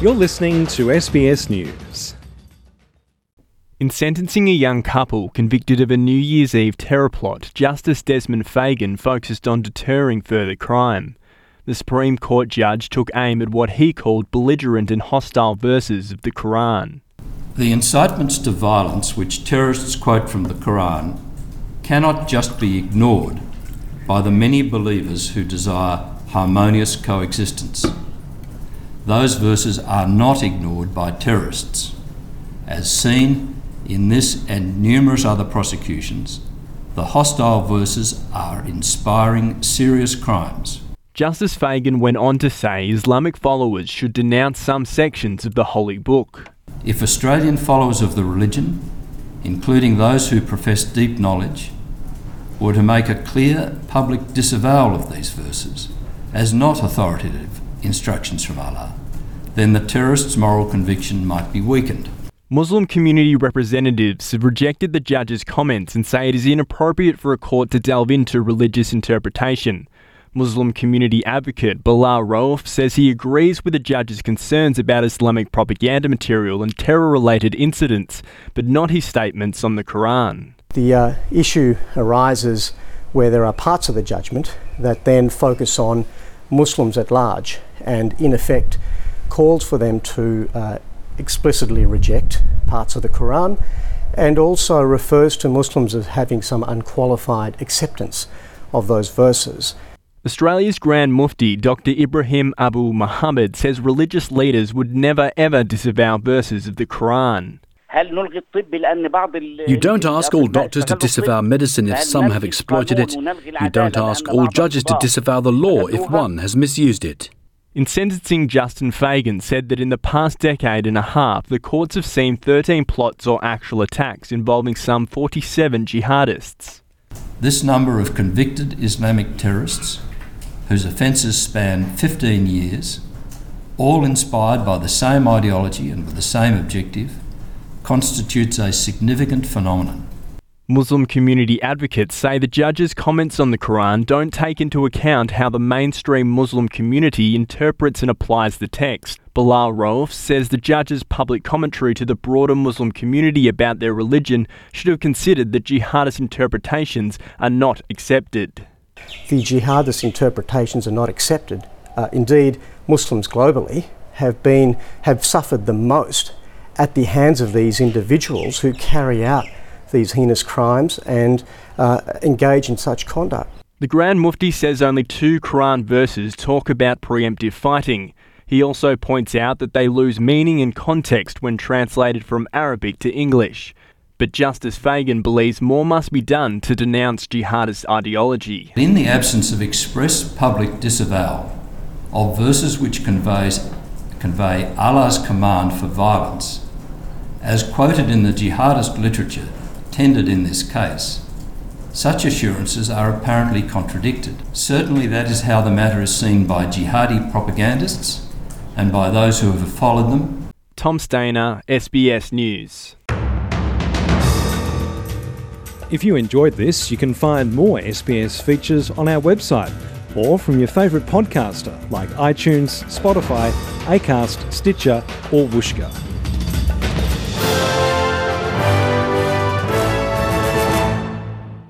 You're listening to SBS News. In sentencing a young couple convicted of a New Year's Eve terror plot, Justice Desmond Fagan focused on deterring further crime. The Supreme Court judge took aim at what he called belligerent and hostile verses of the Quran. The incitements to violence which terrorists quote from the Quran cannot just be ignored by the many believers who desire harmonious coexistence. Those verses are not ignored by terrorists. As seen in this and numerous other prosecutions, the hostile verses are inspiring serious crimes. Justice Fagan went on to say Islamic followers should denounce some sections of the Holy Book. If Australian followers of the religion, including those who profess deep knowledge, were to make a clear public disavowal of these verses as not authoritative instructions from Allah, then the terrorist's moral conviction might be weakened. Muslim community representatives have rejected the judge's comments and say it is inappropriate for a court to delve into religious interpretation. Muslim community advocate Bilal Rauf says he agrees with the judge's concerns about Islamic propaganda material and terror-related incidents, but not his statements on the Quran. The issue arises where there are parts of the judgment that then focus on Muslims at large and in effect calls for them to explicitly reject parts of the Quran and also refers to Muslims as having some unqualified acceptance of those verses. Australia's Grand Mufti Dr Ibrahim Abu Muhammad says religious leaders would never ever disavow verses of the Quran. You don't ask all doctors to disavow medicine if some have exploited it. You don't ask all judges to disavow the law if one has misused it. In sentencing, Justin Fagan said that in the past decade and a half, the courts have seen 13 plots or actual attacks involving some 47 jihadists. This number of convicted Islamic terrorists, whose offences span 15 years, all inspired by the same ideology and with the same objective, constitutes a significant phenomenon. Muslim community advocates say the judge's comments on the Quran don't take into account how the mainstream Muslim community interprets and applies the text. Bilal Rauf says the judge's public commentary to the broader Muslim community about their religion should have considered that jihadist interpretations are not accepted. The jihadist interpretations are not accepted. Indeed, Muslims globally have suffered the most at the hands of these individuals who carry out these heinous crimes and engage in such conduct. The Grand Mufti says only 2 Quran verses talk about preemptive fighting. He also points out that they lose meaning and context when translated from Arabic to English. But Justice Fagan believes more must be done to denounce jihadist ideology. In the absence of express public disavowal of verses which convey Allah's command for violence, as quoted in the jihadist literature tendered in this case, such assurances are apparently contradicted. Certainly that is how the matter is seen by jihadi propagandists and by those who have followed them. Tom Stainer, SBS News. If you enjoyed this, you can find more SBS features on our website or from your favourite podcaster like iTunes, Spotify, Acast, Stitcher or Whooshkaa.